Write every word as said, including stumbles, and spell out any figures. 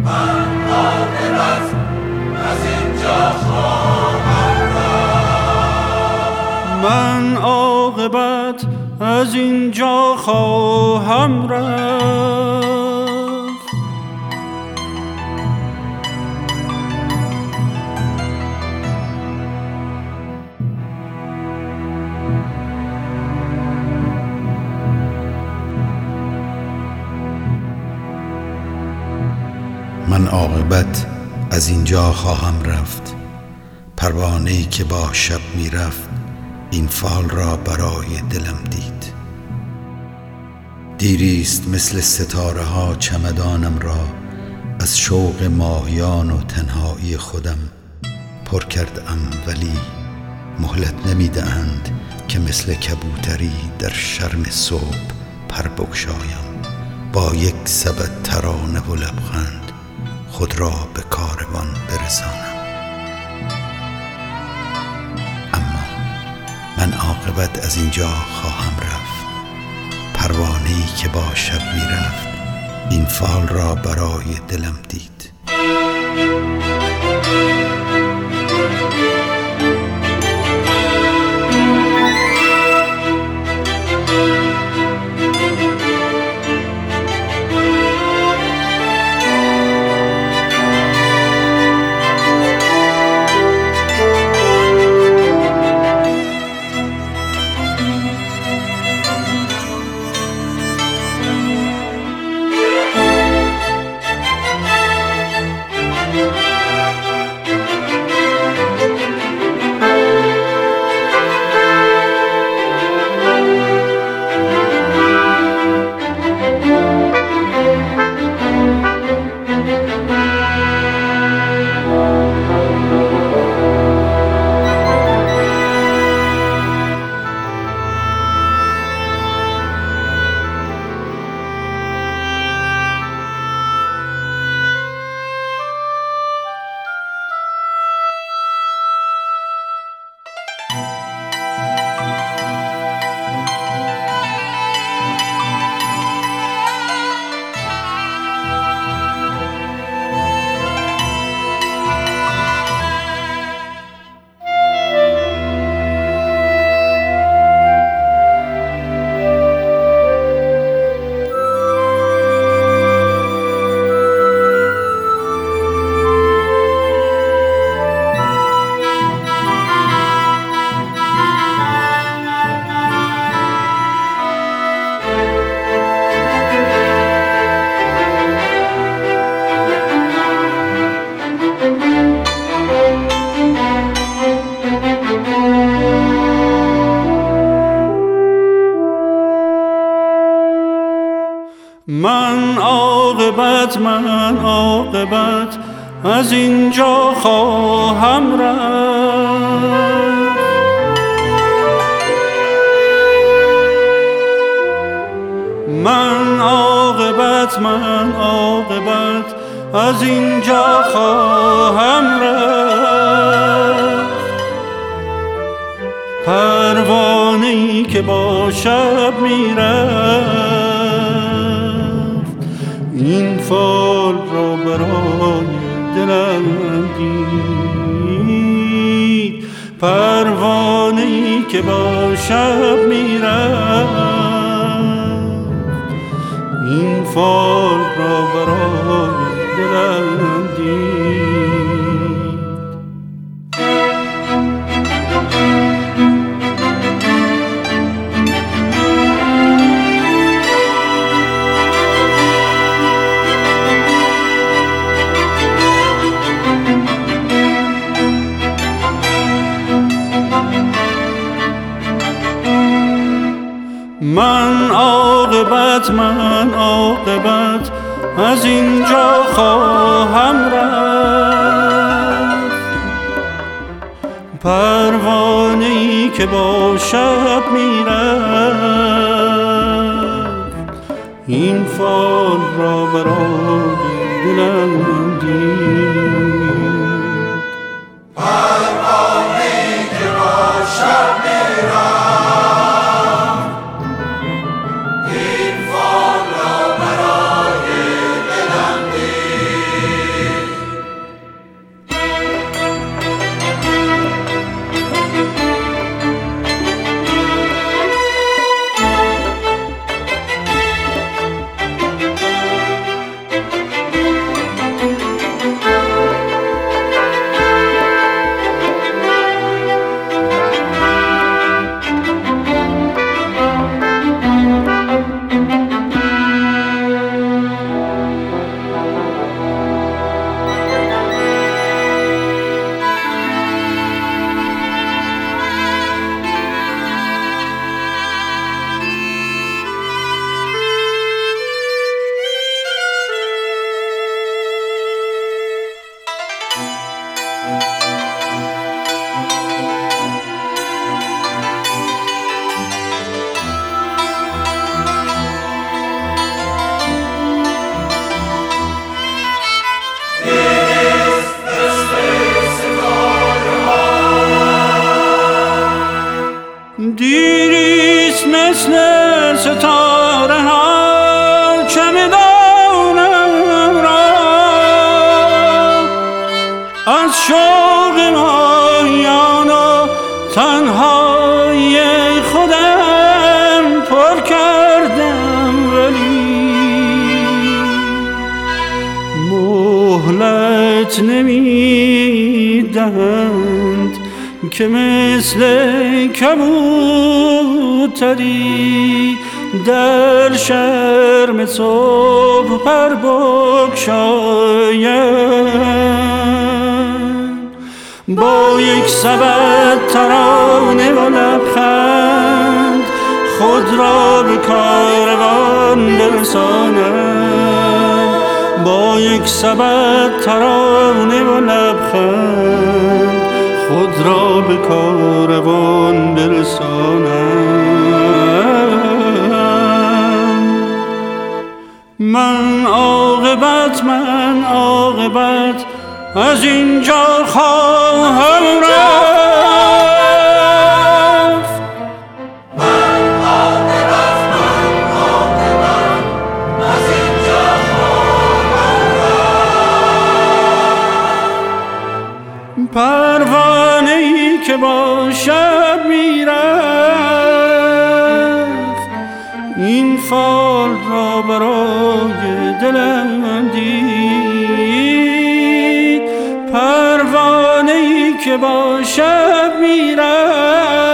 من عاقبت از اینجا خواهم رفت. من عاقبت از اینجا خواهم رفت. پروانه‌ای که با شب می رفت این فال را برای دلم دید. دیریست مثل ستاره ها چمدانم را از شوق ماهیان و تنهایی خودم پر کردم، ولی مهلت نمی دهند که مثل کبوتری در شرم صبح پر بگشایم، با یک سبد ترانه و لبخند خود را به کاروان برسانم. من عاقبت از اینجا خواهم رفت. پروانه‌ای که با شب می رفت این فال را برای دلم دید. من عاقبت من عاقبت از اینجا خواهم رفت. من عاقبت من عاقبت از اینجا خواهم رفت. پروانه‌ای که با شب میرفت این فال را برای دلم دید. پروانه‌ای که با شب میرفت این فال را برای دلم دید. من عاقبت من عاقبت از اینجا خواهم رفت. پروانه‌ای که با شب میرفت این فال را برای دلم دید. پروانه‌ای که با شب میرفت این فال را برای دلم دید. شوق ماهیان و تنهای خودم پر کردم، ولی مهلت نمیدهند که مثل کبوتری در شرم صبح پر بگشایم. با یک سبد ترانه و لبخند خود را به کاروان برسانم. با یک سبد ترانه و لبخند خود را به کاروان برسانم. من عاقبت من عاقبت از اینجا خواهم رفت. من عاقبت من عاقبت از اینجا خواهم رفت. پروانه‌ای که با شب میرفت این فال را برای دلم دید. پروانه‌ای که با شب میرفت